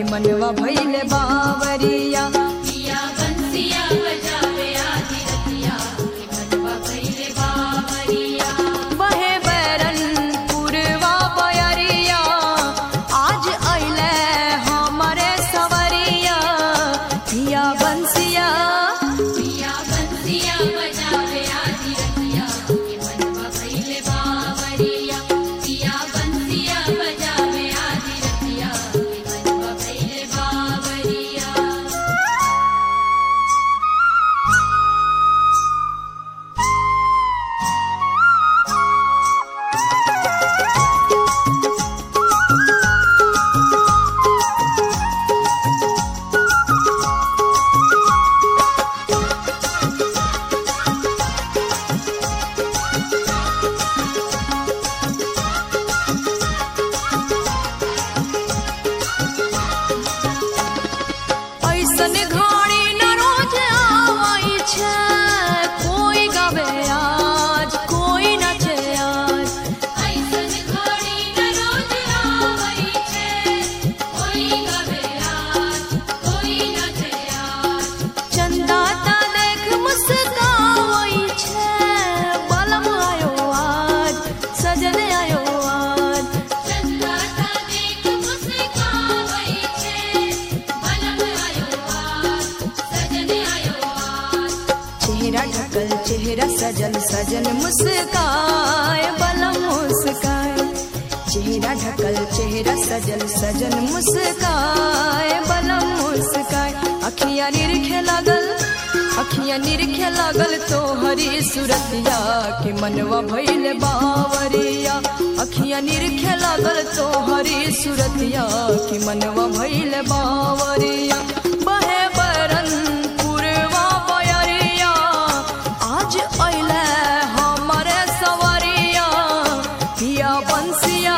मनवा भइले बावरिया। पिया बंसिया बजावे आधी रतिया कि मनवा भइले बावरिया। बहे बैरन पुरवा बयरिया आज अइले हमारे सवरिया। पिया बंसिया बजावे आधी रतिया कि मनवा भइले बावरिया। पिया बंसिया बजावे आधी रतिया कि मनवा भइले बावरिया। ऐसन घड़ी न रोज आवाई छे, कोई गावे आज कोई नचे आज। ऐसन घड़ी न रोज आवई छे, कोई गावे आज कोई नाचे आज। चंदा ता देख मुस्कावई छे, बलम आयो आज सजन आयो आज। चंदा ता देख मुस्कावई छे, बलम आयो आज सजन आयो आज। चेहरा ढकल चेहरा सजल सजन मुस्काए बलम मुस्काए। चेहरा ढकल चेहरा सजल सजन मुस्काए बलम मुस्काए। अखियां निरखे लागल तोहरी सूरतिया कि मनवा भइले बावरिया। अखियां निरखे लागल तोहरी सूरतिया कि मनवा भइले बावरिया। बहे बरन पुरवा बयरिया आज अइले हमारे सवरिया। पिया बंसिया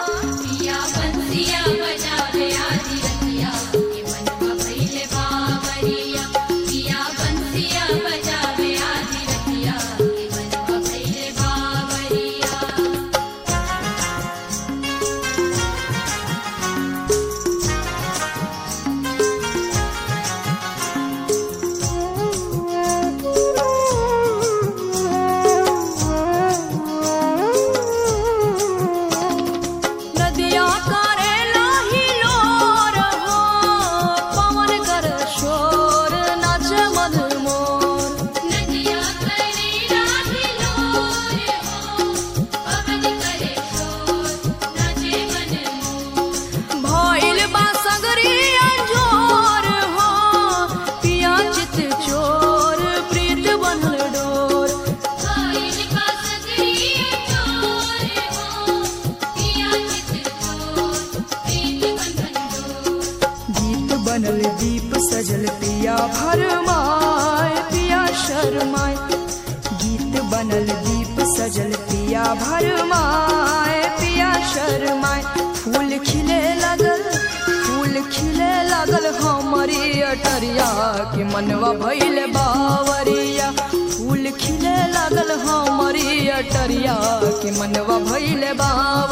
बजावे आधी रतिया कि मनवा भइले बावरिया। पिया बंसिया बजावे आधी रतिया कि मनवा भइले बावरिया। नदिया करे लाही लोर हो, पवन कर शोर नाचे मधुमोर। नदिया करे राही लोर हो, पवन करे शोर नाचे मनमोर। भइल बा सगरी अंजोर हो, पिया चित चोर प्रीत बनल डोर। भइल बा सगरी चोर हो, पिया चित चोर प्रीत बंधन डोर। गीत बनल दीप सजल पिया भरमाए पिया शर्माए। गीत बनल दीप सजल पिया भरमाए पिया शर्माए। फूल खिले लागल हमारी अटरिया कि मनवा भइले बावरिया। फूल खिले लागल हमारी अटरिया कि मनवा भइले बावरिया।